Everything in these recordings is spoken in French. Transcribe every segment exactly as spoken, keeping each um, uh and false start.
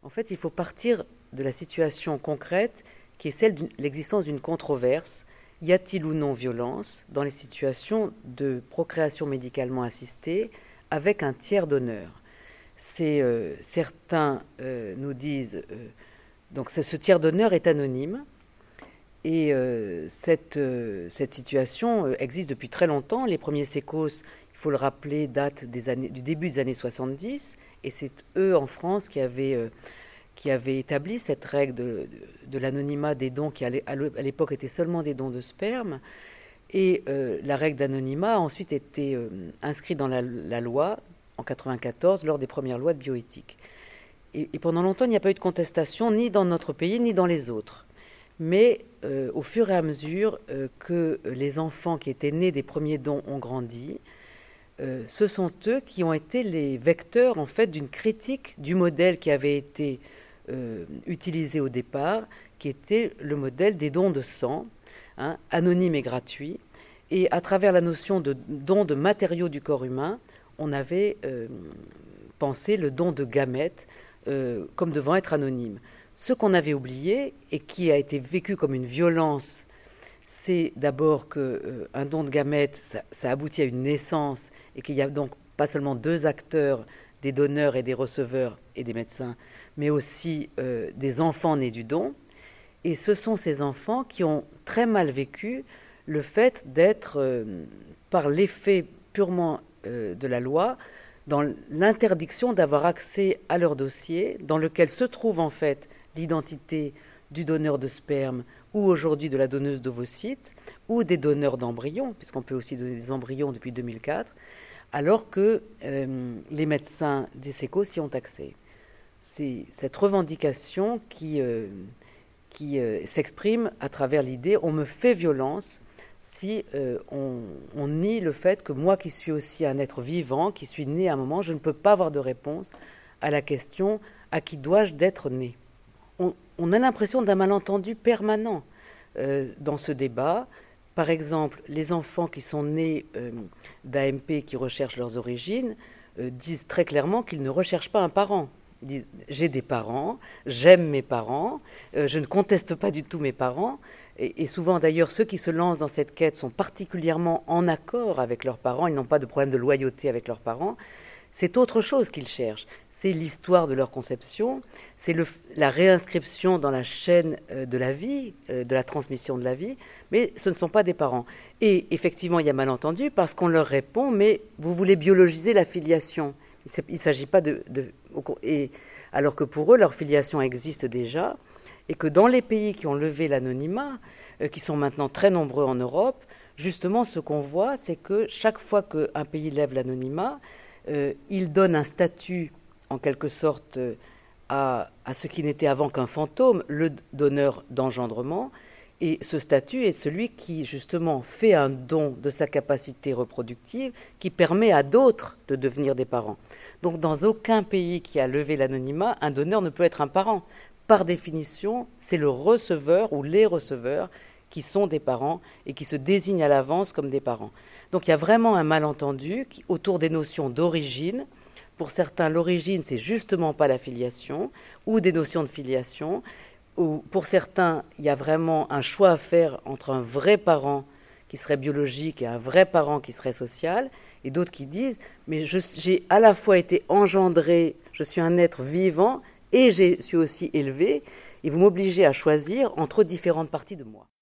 En fait, il faut partir de la situation concrète qui est celle de l'existence d'une controverse. Y a-t-il ou non violence dans les situations de procréation médicalement assistée avec un tiers donneur? C'est, euh, certains euh, nous disent, euh, donc ce, ce tiers donneur est anonyme, et euh, cette, euh, cette situation euh, existe depuis très longtemps. Les premiers sécos, il faut le rappeler, datent des années, du début des années soixante-dix, et c'est eux en France qui avaient, euh, qui avaient établi cette règle de, de, de l'anonymat des dons qui à l'époque étaient seulement des dons de sperme. Et euh, la règle d'anonymat a ensuite été euh, inscrite dans la, la loi en quatre-vingt-quatorze lors des premières lois de bioéthique. Et, et pendant longtemps, il n'y a pas eu de contestation ni dans notre pays ni dans les autres. Mais euh, au fur et à mesure euh, que les enfants qui étaient nés des premiers dons ont grandi, euh, ce sont eux qui ont été les vecteurs en fait d'une critique du modèle qui avait été euh, utilisé au départ, qui était le modèle des dons de sang, hein, anonyme et gratuit. Et à travers la notion de don de matériaux du corps humain, on avait euh, pensé le don de gamètes euh, comme devant être anonyme. Ce qu'on avait oublié et qui a été vécu comme une violence, c'est d'abord qu'un euh, don de gamètes, ça, ça aboutit à une naissance et qu'il y a donc pas seulement deux acteurs, des donneurs et des receveurs et des médecins, mais aussi euh, des enfants nés du don. Et ce sont ces enfants qui ont très mal vécu le fait d'être, euh, par l'effet purement euh, de la loi, dans l'interdiction d'avoir accès à leur dossier, dans lequel se trouve en fait l'identité du donneur de sperme ou aujourd'hui de la donneuse d'ovocytes ou des donneurs d'embryons, puisqu'on peut aussi donner des embryons depuis deux mille quatre, alors que euh, les médecins des sécos y ont accès. C'est cette revendication qui, euh, qui euh, s'exprime à travers l'idée « on me fait violence » si euh, on, on nie le fait que moi qui suis aussi un être vivant, qui suis né à un moment, je ne peux pas avoir de réponse à la question « à qui dois-je d'être né ?» On, on a l'impression d'un malentendu permanent euh, dans ce débat. Par exemple, les enfants qui sont nés euh, d'A M P, qui recherchent leurs origines, euh, disent très clairement qu'ils ne recherchent pas un parent. Ils disent « j'ai des parents, j'aime mes parents, euh, je ne conteste pas du tout mes parents ». Et, et souvent d'ailleurs, ceux qui se lancent dans cette quête sont particulièrement en accord avec leurs parents, ils n'ont pas de problème de loyauté avec leurs parents. C'est autre chose qu'ils cherchent. C'est l'histoire de leur conception, c'est le, la réinscription dans la chaîne euh, de la vie, euh, de la transmission de la vie, mais ce ne sont pas des parents. Et effectivement, il y a malentendu parce qu'on leur répond, mais vous voulez biologiser la filiation. Il ne s'agit pas de... de et, alors que pour eux, leur filiation existe déjà, et que dans les pays qui ont levé l'anonymat, euh, qui sont maintenant très nombreux en Europe, justement, ce qu'on voit, c'est que chaque fois qu'un pays lève l'anonymat, euh, il donne un statut en quelque sorte euh, à, à ce qui n'était avant qu'un fantôme, le donneur d'engendrement, et ce statut est celui qui justement fait un don de sa capacité reproductive qui permet à d'autres de devenir des parents. Donc dans aucun pays qui a levé l'anonymat, un donneur ne peut être un parent. Par définition, c'est le receveur ou les receveurs qui sont des parents et qui se désignent à l'avance comme des parents. Donc il y a vraiment un malentendu qui, autour des notions d'origine. Pour certains, l'origine, c'est justement pas la filiation, ou des notions de filiation. Ou pour certains, il y a vraiment un choix à faire entre un vrai parent qui serait biologique et un vrai parent qui serait social. Et d'autres qui disent, mais je, j'ai à la fois été engendré, je suis un être vivant, et je suis aussi élevé, et vous m'obligez à choisir entre différentes parties de moi.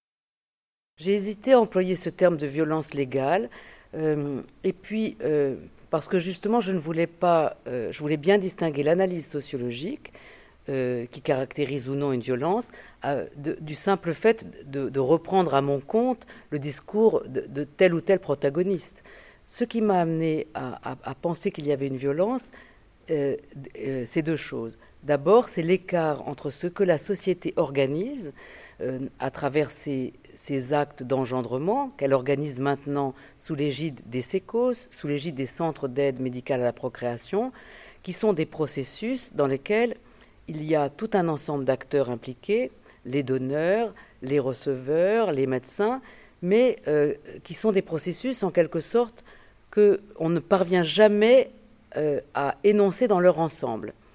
J'ai hésité à employer ce terme de violence légale, euh, et puis... Euh, parce que justement, je ne voulais pas, euh, je voulais bien distinguer l'analyse sociologique euh, qui caractérise ou non une violence euh, de, du simple fait de, de reprendre à mon compte le discours de, de tel ou tel protagoniste. Ce qui m'a amené à, à, à penser qu'il y avait une violence, euh, euh, c'est deux choses. D'abord, c'est l'écart entre ce que la société organise euh, à travers ses, ses actes d'engendrement, qu'elle organise maintenant sous l'égide des sécos, sous l'égide des centres d'aide médicale à la procréation, qui sont des processus dans lesquels il y a tout un ensemble d'acteurs impliqués, les donneurs, les receveurs, les médecins, mais euh, qui sont des processus en quelque sorte qu'on ne parvient jamais euh, à énoncer dans leur ensemble.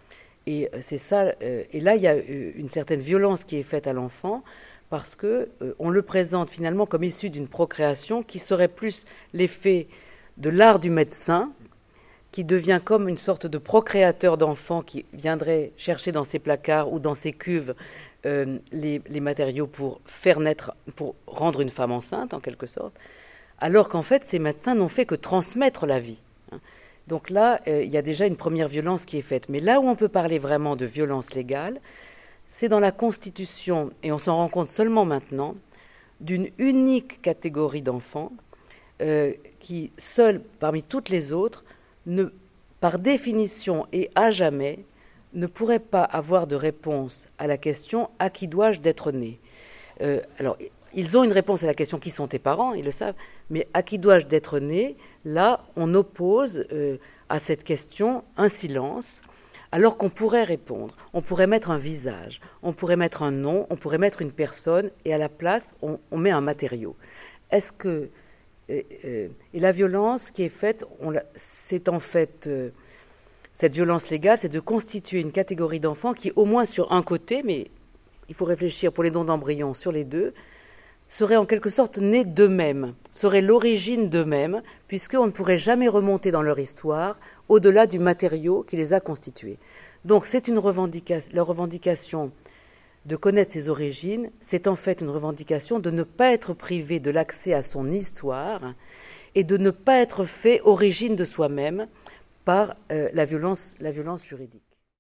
Et c'est ça. Et là, il y a une certaine violence qui est faite à l'enfant parce que on le présente finalement comme issu d'une procréation qui serait plus l'effet de l'art du médecin, qui devient comme une sorte de procréateur d'enfants qui viendrait chercher dans ses placards ou dans ses cuves euh, les, les matériaux pour faire naître, pour rendre une femme enceinte en quelque sorte, alors qu'en fait ces médecins n'ont fait que transmettre la vie. Donc là, euh, il y a déjà une première violence qui est faite. Mais là où on peut parler vraiment de violence légale, c'est dans la constitution, et on s'en rend compte seulement maintenant, d'une unique catégorie d'enfants euh, qui, seule parmi toutes les autres, ne, par définition et à jamais, ne pourrait pas avoir de réponse à la question « à qui dois-je d'être né ?» euh, Alors, ils ont une réponse à la question « qui sont tes parents ?» Ils le savent. Mais « à qui dois-je d'être né ?» Là, on oppose euh, à cette question un silence, alors qu'on pourrait répondre. On pourrait mettre un visage, on pourrait mettre un nom, on pourrait mettre une personne, et à la place, on, on met un matériau. Est-ce que... Euh, euh, et la violence qui est faite, on c'est en fait... Euh, cette violence légale, c'est de constituer une catégorie d'enfants qui, au moins sur un côté, mais il faut réfléchir pour les dons d'embryons sur les deux, seraient en quelque sorte nés d'eux-mêmes, seraient l'origine d'eux-mêmes, puisqu'on ne pourrait jamais remonter dans leur histoire au-delà du matériau qui les a constitués. Donc c'est une revendication, leur revendication de connaître ses origines, c'est en fait une revendication de ne pas être privé de l'accès à son histoire et de ne pas être fait origine de soi-même par euh, la violence, la violence juridique.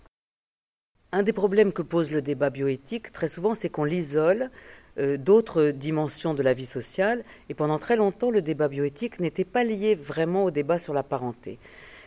Un des problèmes que pose le débat bioéthique, très souvent, c'est qu'on l'isole euh, d'autres dimensions de la vie sociale, et pendant très longtemps, le débat bioéthique n'était pas lié vraiment au débat sur la parenté.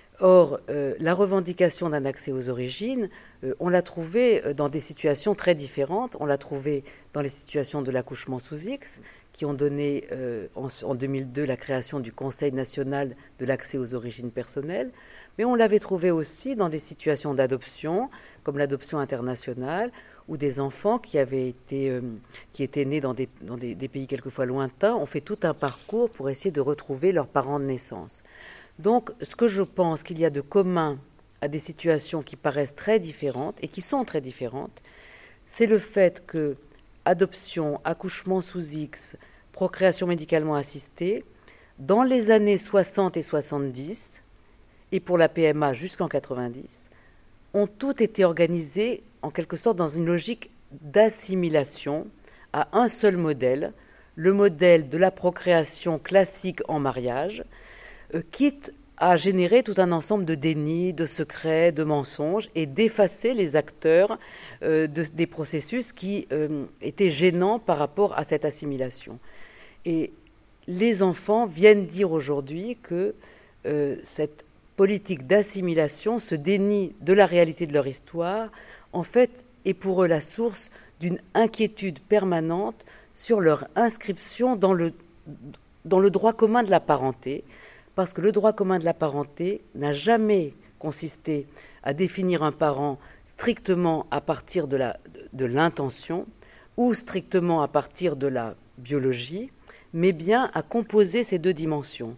Or, euh, la revendication d'un accès aux origines, euh, on l'a trouvée dans des situations très différentes. On l'a trouvée dans les situations de l'accouchement sous X, qui ont donné euh, en, en deux mille deux la création du Conseil national de l'accès aux origines personnelles, mais on l'avait trouvée aussi dans des situations d'adoption, comme l'adoption internationale, où des enfants qui avaient été, euh, qui étaient nés dans, des, dans des, des pays quelquefois lointains ont fait tout un parcours pour essayer de retrouver leurs parents de naissance. Donc, ce que je pense qu'il y a de commun à des situations qui paraissent très différentes, et qui sont très différentes, c'est le fait que adoption, accouchement sous X, procréation médicalement assistée, dans les années soixante et soixante-dix, et pour la P M A jusqu'en quatre-vingt-dix, ont toutes été organisées en quelque sorte dans une logique d'assimilation à un seul modèle, le modèle de la procréation classique en mariage, euh, quitte à générer tout un ensemble de dénis, de secrets, de mensonges, et d'effacer les acteurs euh, de, des processus qui euh, étaient gênants par rapport à cette assimilation. Et les enfants viennent dire aujourd'hui que euh, cette politique d'assimilation, ce déni de la réalité de leur histoire, en fait, est pour eux la source d'une inquiétude permanente sur leur inscription dans le, dans le droit commun de la parenté, parce que le droit commun de la parenté n'a jamais consisté à définir un parent strictement à partir de, la, de l'intention ou strictement à partir de la biologie, mais bien à composer ces deux dimensions.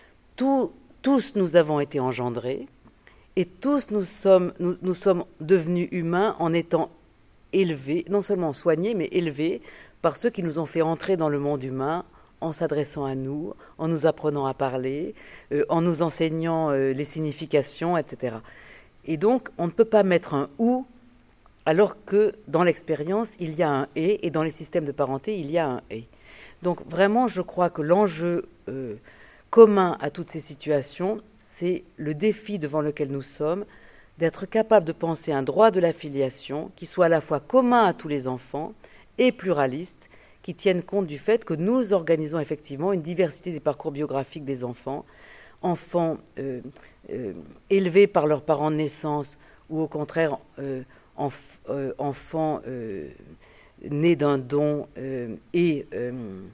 Tout, tous nous avons été engendrés et tous nous sommes, nous, nous sommes devenus humains en étant élevés, non seulement soignés, mais élevés par ceux qui nous ont fait entrer dans le monde humain en s'adressant à nous, en nous apprenant à parler, euh, en nous enseignant euh, les significations, et cetera. Et donc, on ne peut pas mettre un « ou » alors que dans l'expérience, il y a un « et » et dans les systèmes de parenté, il y a un « et ». Donc, vraiment, je crois que l'enjeu euh, commun à toutes ces situations, c'est le défi devant lequel nous sommes, d'être capable de penser un droit de la filiation qui soit à la fois commun à tous les enfants et pluraliste, qui tiennent compte du fait que nous organisons effectivement une diversité des parcours biographiques des enfants, enfants euh, euh, élevés par leurs parents de naissance ou au contraire euh, enf- euh, enfants euh, nés d'un don euh, et, euh,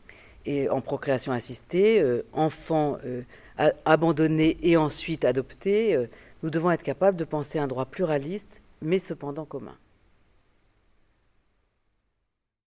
et en procréation assistée, euh, enfants euh, a- abandonnés et ensuite adoptés. Euh, nous devons être capables de penser un droit pluraliste, mais cependant commun.